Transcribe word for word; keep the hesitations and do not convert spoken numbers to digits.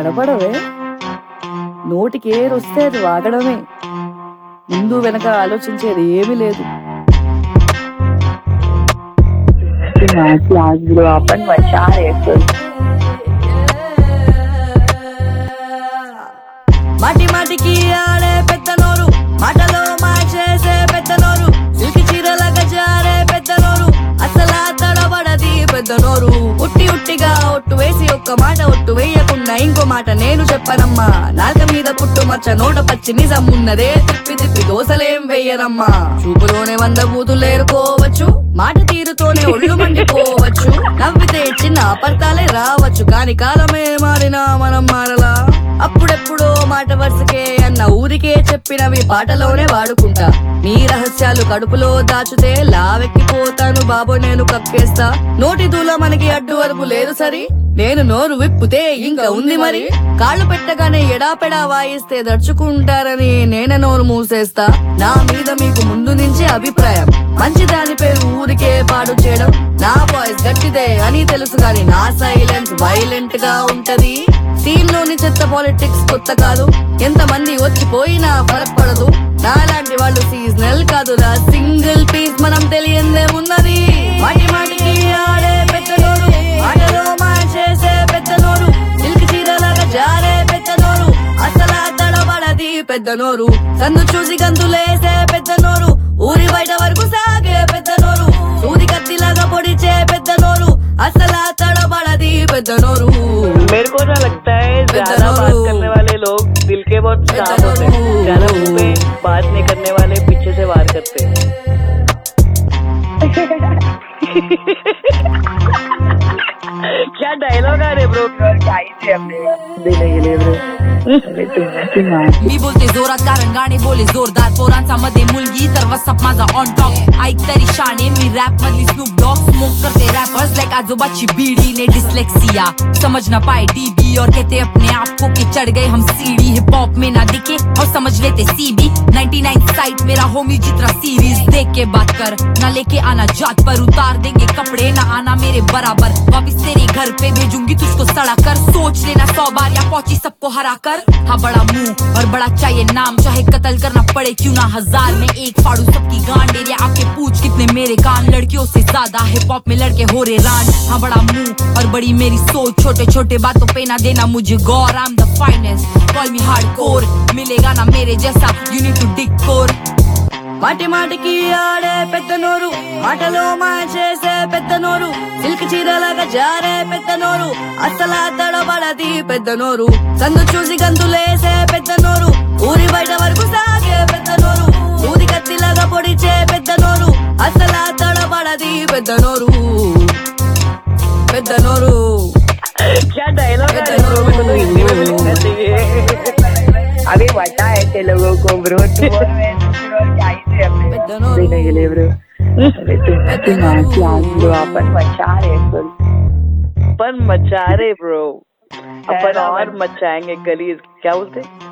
తడబడవే. నోటికి ఏరొస్తే అది వాగడమే, ముందు వెనక ఆలోచించేది ఏమీ లేదు. మాటి మాటికి ఆడే పెద్ద నోరు, మాటలో మార్చేసే పెద్ద నోరు, సిల్కి చీరలాగా జారే పెద్ద నోరు, అసలా తడబడది పెద్ద నోరు. ఉట్టి ఉట్టిగా ఒట్టు వేసి ఒక్క మాట ఒట్టు వేయకుండా ఇంకో మాట నేను చెప్పనమ్మా. నాలుక మీద పుట్టు మచ్చ నోట పచ్చి నిజం ఉన్నదే, తిప్పి తిప్పి దోసలేం వేయనమ్మా. చూపులోనే వంద బూతులు ఏరుకోవచ్చు, మాట తీరుతోనే ఒళ్ళు మండిపోవచ్చు, నవ్వితే చిన్న అపర్తాలే రావచ్చు, కాని కాలమే మారినా మనం మారలా. అప్పుడెప్పుడో మాట వరుసకే అన్న ఊరికే చెప్పినవి పాటలోనే వాడుకుంటా. నీ రహస్యాలు కడుపులో దాచుతే లావెక్కిపోతాను బాబో, నేను కక్కేస్తా. నోటి దూల మనకి అడ్డు వరకు లేదు సరి, నేను నోరు విప్పుతే ఇంకా ఉంది మరి. కాళ్ళు పెట్టగానే ఎడాపెడా వాయిస్తే దడుచుకుంటారని నేనే నోరు మూసేస్తా. నా మీద మీకు ముందు నుంచే అభిప్రాయం, మంచి దాని పేరు ఊరికే పాడు చేయడం. నా వాయిస్ గట్టిదే అని తెలుసు గాని నా సైలెన్స్ వైలెంట్ గా ఉంటది. సీన్ లోని చెత్త పాలిటిక్స్ కొత్త కాదు, ఎంత మంది వచ్చిపోయినా ఫరక్ పడదు. నాలాంటి వాళ్ళు సీజనల్ కాదురా, సింగిల్ పీస్, మనం తెలియందేమున్నది. మాటి మాటికి ఆడే పెద్ద నోరు, ఆటలో మార్చేసే పెద్ద నోరు, సిల్క్ చీరలాగా జారే పెద్ద నోరు, అసలా తడబడది పెద్ద నోరు. సందు చూసి గంతులేసే పెద్ద నోరు, ఊరి బయట వరకు సాగే పెద్ద నోరు, సూది కత్తిలాగా పొడిచే పెద్ద నోరు, అసలా తడబడది పెద్ద నోరు. मेरे को ना लगता है ज्यादा बात करने वाले लोग दिल के बहुत साफ होते हैं, ज्यादा मुंह पे बात नहीं करने वाले पीछे से वार करते हैं. क्या डायलॉग आ रहे ब्रो, क्या ही थे अपने देने के लिए ब्रो. मी बोलते जोरात कारण गाणे बोले जोरदार, पोरांचा मध्ये मुलगी तर वसप माझा ऑन टॉप. ऐक तरी शाणे मी रॅप मधली स्नूप डॉग, स्मोक करते रैपर्स लाइक आजोबाची बीड़ी ने डिसलेक्सिया, समझ ना पाए डीबी और कहते अपने आप को कि चढ़ गए हम सीढ़ी. हिप हॉप में ना दिखे और समझ लेते सीबी, निन्यानवे साइट मेरा होमी जितना सीरीज. देख के बात कर ना लेके आना जात पर, उतार देंगे कपड़े ना आना मेरे बराबर. वापिस तेरे घर पे भेजूंगी तुझको सड़ा कर, सोच लेना सौ बार या पहुंची सबको हरा कर. हाँ बड़ा मुंह और बड़ा चाहिए नाम, चाहे कत्ल करना पड़े क्यों ना हजार में एक, फाड़ू सबकी गांड. एरिया आके पूछ कितने मेरे कान, लड़कियों से ज्यादा हिप हॉप में लड़के हो रे रान. हाँ बड़ा मुंह और बड़ी मेरी सोच, छोटे छोटे बातों पे ना देना मुझे गौर. I am the finest, call me hardcore, मिलेगा ना मेरे जैसा, you need to dig core. మాటి మాటికి ఆడే పెద్ద నోరు, మాటలో మార్చేసే పెద్ద నోరు, సిల్క్ చీరలాగా జారే పెద్ద నోరు, అసలా తడబడది పెద్ద నోరు. సందు చూసి గంతులేసే పెద్ద నోరు, ఊరి బయట వరకు సాగే పెద్ద నోరు, సూది కత్తిలాగా పొడిచే పెద్ద నోరు, అసలా తడబడది పెద్ద నోరు. పెద్ద నోరు. क्या डायलॉग आ रहे ब्रो, मेरे को तो हिंदी में भी लिखना चाहिए. अभी बता है तेलुगु को ब्रो, तुम और मैं क्या ही थे अपने देने के लिए ब्रो. अरे तुम तुम क्लास ब्रो, अपन मचा रहे फुल, अपन मचा रहे ब्रो, अपन और मचाएंगे गलीज. क्या बोलते